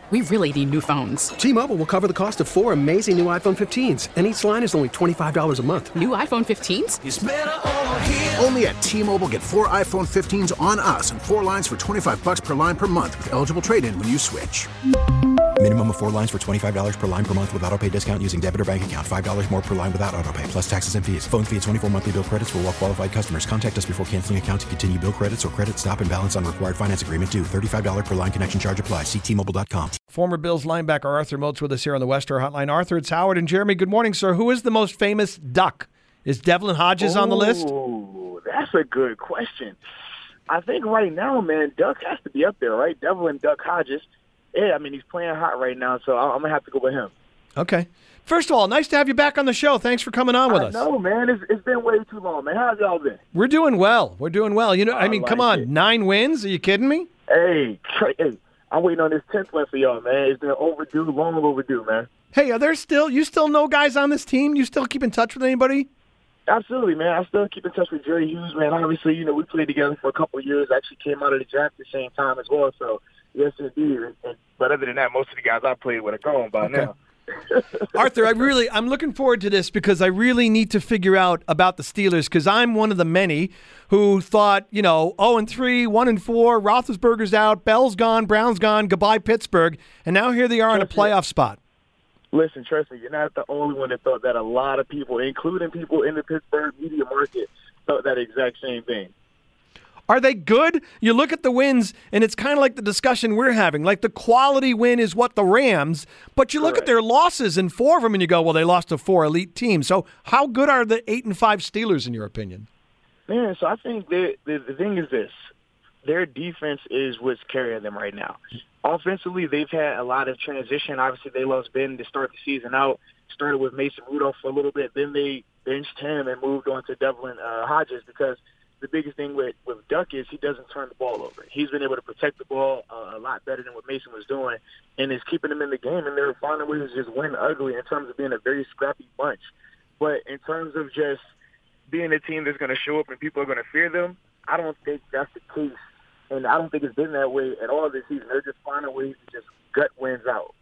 We really need new phones. T-Mobile will cover the cost of 4 amazing new iPhone 15s, and each line is only $25 a month. New iPhone 15s? It's better over here. Only at T-Mobile, get 4 iPhone 15s on us and 4 lines for $25 per line per month with eligible trade-in when you switch. Minimum of 4 lines for $25 per line per month with autopay discount using debit or bank account. $5 more per line without autopay, plus taxes and fees. Phone fee at 24 monthly bill credits for well-qualified customers. Contact us before canceling account to continue bill credits or credit stop and balance on required finance agreement due. $35 per line connection charge applies. See T-Mobile.com. Former Bills linebacker Arthur Moats with us here on the West Star Hotline. Arthur, it's Howard and Jeremy. Good morning, sir. Who is the most famous Duck? Is Devlin Hodges on the list? Oh, that's a good question. I think right now, man, Duck has to be up there, right? Devlin Duck Hodges. Yeah, I mean, he's playing hot right now, so I'm going to have to go with him. Okay. First of all, nice to have you back on the show. Thanks for coming on with us. No, man. It's been way too long, man. How's y'all been? We're doing well. You know, I mean, come on. 9 wins? Are you kidding me? Hey, I'm waiting on this 10th win for y'all, man. It's been overdue, long overdue, man. Hey, you still know guys on this team? You still keep in touch with anybody? Absolutely, man. I still keep in touch with Jerry Hughes, man. Obviously, you know, we played together for a couple of years. Actually came out of the draft at the same time as well, so yes, indeed. But other than that, most of the guys I played with are gone by now. Arthur, I'm looking forward to this because I really need to figure out about the Steelers because I'm one of the many who thought, 0-3, 1-4, Roethlisberger's out, Bell's gone, Brown's gone, goodbye Pittsburgh, and now here they are in a playoff spot. Listen, trust me, you're not the only one that thought that. A lot of people, including people in the Pittsburgh media market, thought that exact same thing. Are they good? You look at the wins, and it's kind of like the discussion we're having. Like the quality win is what the Rams, but you look at their losses in 4 of them, and you go, well, they lost to 4 elite teams. So how good are the 8-5 Steelers, in your opinion? Man, so I think the thing is this. Their defense is what's carrying them right now. Offensively, they've had a lot of transition. Obviously, they lost Ben to start the season out. Started with Mason Rudolph for a little bit. Then they benched him and moved on to Devlin Hodges because the biggest thing with Duck is he doesn't turn the ball over. He's been able to protect the ball a lot better than what Mason was doing and is keeping them in the game, and they're finding ways to just win ugly in terms of being a very scrappy bunch. But in terms of just being a team that's going to show up and people are going to fear them, I don't think that's the case. And I don't think it's been that way at all this season. They're just finding ways to just gut wins out.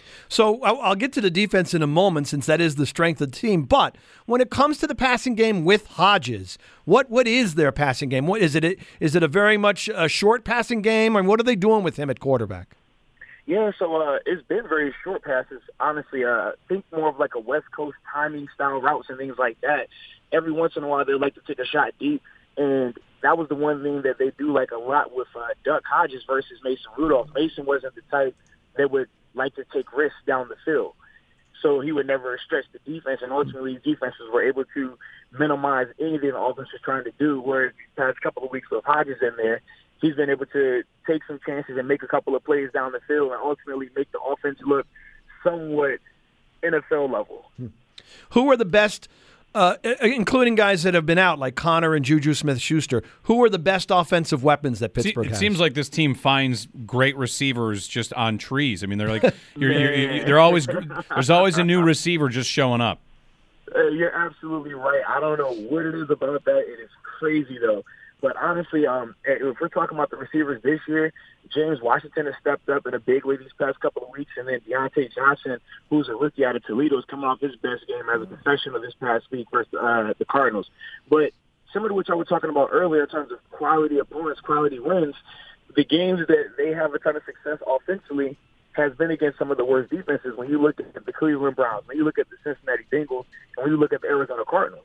So I'll get to the defense in a moment since that is the strength of the team. But when it comes to the passing game with Hodges, what is their passing game? What is it? Is it a very much a short passing game? Or what are they doing with him at quarterback? Yeah, so it's been very short passes. Honestly, think more of like a West Coast timing style routes and things like that. Every once in a while, they like to take a shot deep, and that was the one thing that they do like a lot with Duck Hodges versus Mason Rudolph. Mason wasn't the type that would like to take risks down the field. So he would never stretch the defense, and ultimately defenses were able to minimize anything the offense was trying to do, whereas the past couple of weeks with Hodges in there, he's been able to take some chances and make a couple of plays down the field and ultimately make the offense look somewhat NFL level. Who are the best, including guys that have been out, like Connor and Juju Smith-Schuster, who are the best offensive weapons that Pittsburgh has? It seems like this team finds great receivers just on trees. I mean, they're like, they're always, there's always a new receiver just showing up. You're absolutely right. I don't know what it is about that. It is crazy, though. But honestly, if we're talking about the receivers this year, James Washington has stepped up in a big way these past couple of weeks, and then Deontay Johnson, who's a rookie out of Toledo, is coming off his best game as a professional this past week versus the Cardinals. But similar to what y'all were talking about earlier in terms of quality opponents, quality wins, the games that they have a ton of success offensively has been against some of the worst defenses. When you look at the Cleveland Browns, when you look at the Cincinnati Bengals, and when you look at the Arizona Cardinals.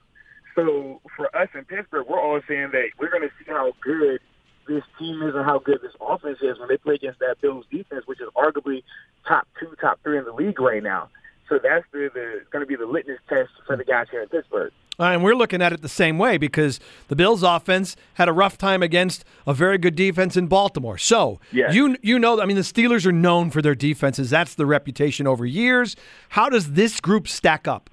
So for us in Pittsburgh, we're all saying that we're going to see how good this team is and how good this offense is when they play against that Bills defense, which is arguably top 2, top 3 in the league right now. So that's going to be the litmus test for the guys here in Pittsburgh. And we're looking at it the same way because the Bills' offense had a rough time against a very good defense in Baltimore. So you know, I mean, the Steelers are known for their defenses. That's the reputation over years. How does this group stack up?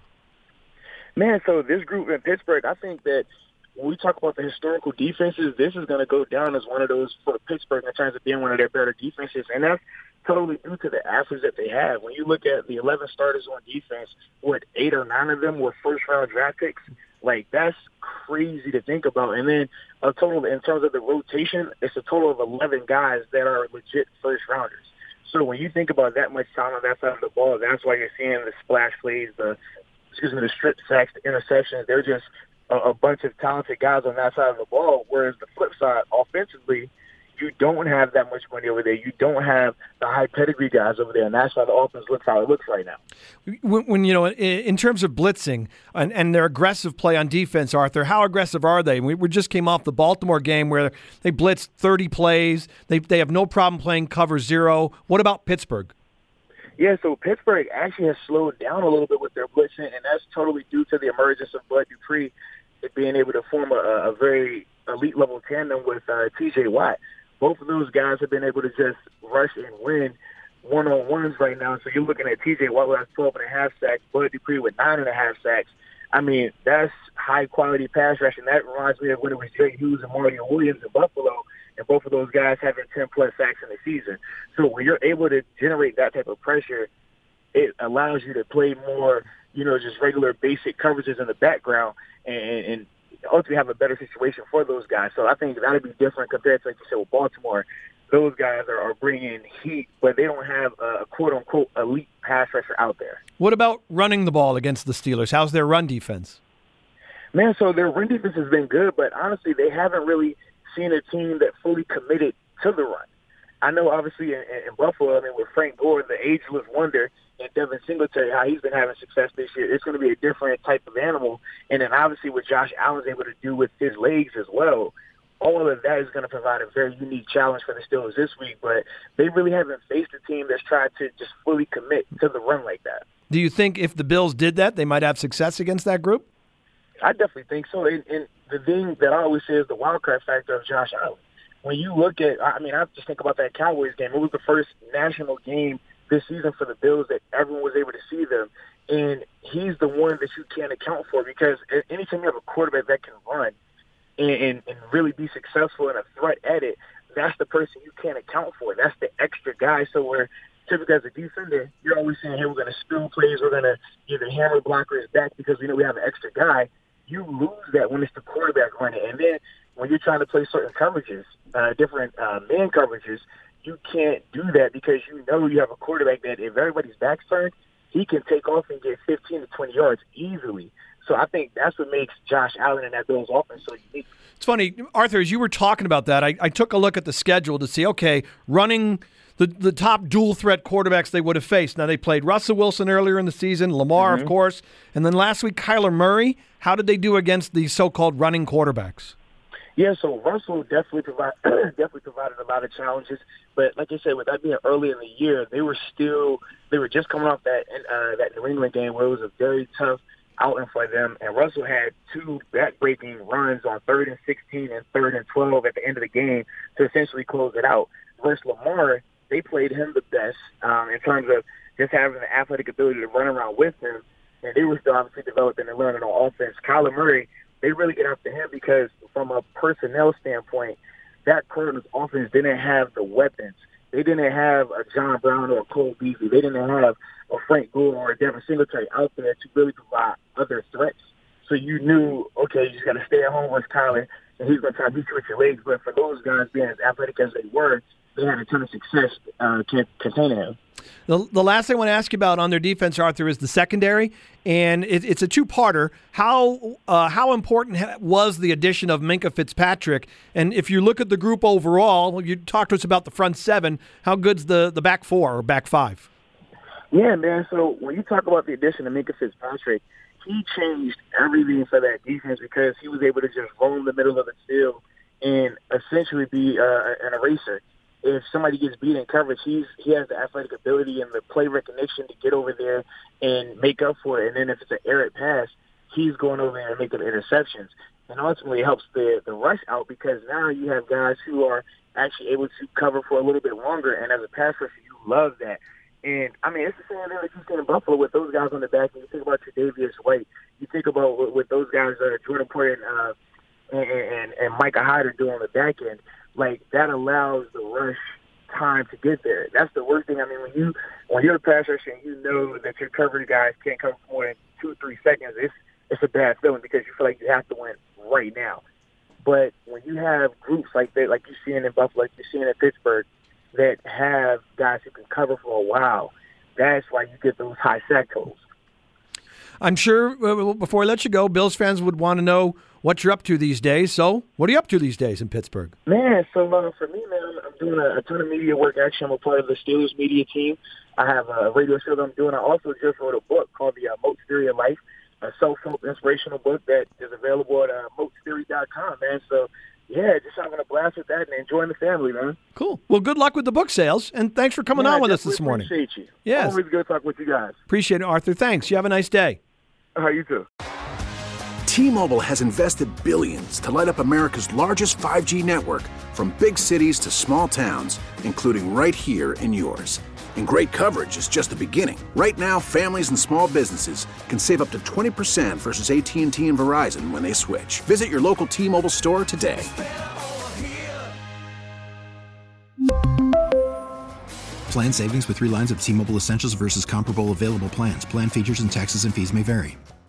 Man, so this group in Pittsburgh, I think that when we talk about the historical defenses, this is going to go down as one of those for Pittsburgh in terms of being one of their better defenses. And that's totally due to the athletes that they have. When you look at the 11 starters on defense, 8 or 9 of them were first-round draft picks? Like, that's crazy to think about. And then a total, in terms of the rotation, it's a total of 11 guys that are legit first-rounders. So when you think about that much talent on that side of the ball, that's why you're seeing the splash plays, the strip sacks, the interceptions. They're just a bunch of talented guys on that side of the ball, whereas the flip side, offensively, you don't have that much money over there. You don't have the high pedigree guys over there, and that's why the offense looks how it looks right now. When in terms of blitzing and their aggressive play on defense, Arthur, how aggressive are they? We just came off the Baltimore game where they blitzed 30 plays. They have no problem playing cover zero. What about Pittsburgh? Yeah, so Pittsburgh actually has slowed down a little bit with their blitzing, and that's totally due to the emergence of Bud Dupree being able to form a very elite-level tandem with T.J. Watt. Both of those guys have been able to just rush and win one-on-ones right now. So you're looking at T.J. Watt with 12.5 sacks, Bud Dupree with 9.5 sacks. I mean, that's high-quality pass rush, and that reminds me of when it was Jay Hughes and Mario Williams in Buffalo, and both of those guys having 10-plus sacks in the season. So when you're able to generate that type of pressure, it allows you to play more, just regular basic coverages in the background and ultimately have a better situation for those guys. So I think that'll be different compared to, like you said, with Baltimore. Those guys are bringing heat, but they don't have a quote-unquote elite pass rusher out there. What about running the ball against the Steelers? How's their run defense? Man, so their run defense has been good, but honestly, they haven't really seen a team that fully committed to the run. I know, obviously, in Buffalo, with Frank Gore, the ageless wonder, and Devin Singletary, how he's been having success this year, it's going to be a different type of animal. And then, obviously, what Josh Allen's able to do with his legs as well, all of that is going to provide a very unique challenge for the Steelers this week. But they really haven't faced a team that's tried to just fully commit to the run like that. Do you think if the Bills did that, they might have success against that group? I definitely think so. And the thing that I always say is the wild card factor of Josh Allen. When you look at, I just think about that Cowboys game. It was the first national game this season for the Bills that everyone was able to see them. And he's the one that you can't account for because anytime you have a quarterback that can run and really be successful and a threat at it, that's the person you can't account for. That's the extra guy. So where typically as a defender, you're always saying, hey, we're going to spill plays. We're going to either hammer blockers back because we know we have an extra guy. You lose that when it's the quarterback running. And then when you're trying to play certain coverages, different man coverages, you can't do that because you know you have a quarterback that if everybody's back's turned, he can take off and get 15 to 20 yards easily. So I think that's what makes Josh Allen and that Bills offense so unique. It's funny, Arthur, as you were talking about that, I took a look at the schedule to see, okay, running the top dual-threat quarterbacks they would have faced. Now, they played Russell Wilson earlier in the season, Lamar, of course, and then last week, Kyler Murray. How did they do against the so-called running quarterbacks? Yeah, so Russell definitely provided a lot of challenges. But like I said, with that being early in the year, they were just coming off that New England game where it was a very tough outing for them. And Russell had two back-breaking runs on 3rd and 16 and 3rd and 12 at the end of the game to essentially close it out. Versus Lamar, they played him the best in terms of just having the athletic ability to run around with him. And they were still obviously developing and learning on offense. Kyler Murray, they really get after him because from a personnel standpoint, that Cardinals offense didn't have the weapons. They didn't have a John Brown or a Cole Beasley. They didn't have a Frank Gore or a Devin Singletary out there to really provide other threats. So you knew, okay, you just got to stay at home with Kyler, and he's going to try to beat you with your legs. But for those guys being as athletic as they were, they had a ton of success containing him. The last thing I want to ask you about on their defense, Arthur, is the secondary, and it's a two-parter. How important was the addition of Minkah Fitzpatrick? And if you look at the group overall, you talked to us about the front seven. How good's the back four or back five? Yeah, man. So when you talk about the addition of Minkah Fitzpatrick, he changed everything for that defense because he was able to just roam the middle of the field and essentially be an eraser. If somebody gets beat in coverage, he has the athletic ability and the play recognition to get over there and make up for it. And then if it's an errant pass, he's going over there and making interceptions. And ultimately it helps the rush out because now you have guys who are actually able to cover for a little bit longer. And as a pass rusher, you love that. And, it's the same thing that you've seen in Buffalo with those guys on the back end. You think about Tre'Davious White. You think about what those guys, Jordan Poyer and Micah Hyde are doing on the back end. Like, that allows the rush time to get there. That's the worst thing. When you're a pass rusher and you know that your coverage guys can't cover for more than 2 or 3 seconds, it's a bad feeling because you feel like you have to win right now. But when you have groups like that, like you're seeing in Buffalo, like you're seeing in Pittsburgh, that have guys who can cover for a while, that's why you get those high sack totals. I'm sure before I let you go, Bills fans would want to know what you're up to these days. So what are you up to these days in Pittsburgh? Man, so for me, man, I'm doing a ton of media work. Actually, I'm a part of the Steelers media team. I have a radio show that I'm doing. I also just wrote a book called The Moats Theory of Life, a self-help inspirational book that is available at moatstheory.com, man. So, yeah, just having a blast with that and enjoying the family, man. Cool. Well, good luck with the book sales, and thanks for coming on with us this morning. Appreciate you. Yes. Always good talking with you guys. Appreciate it, Arthur. Thanks. You have a nice day. You too. T-Mobile has invested billions to light up America's largest 5G network, from big cities to small towns, including right here in yours. And great coverage is just the beginning. Right now, families and small businesses can save up to 20% versus AT&T and Verizon when they switch. Visit your local T-Mobile store today. Plan savings with 3 lines of T-Mobile Essentials versus comparable available plans. Plan features and taxes and fees may vary.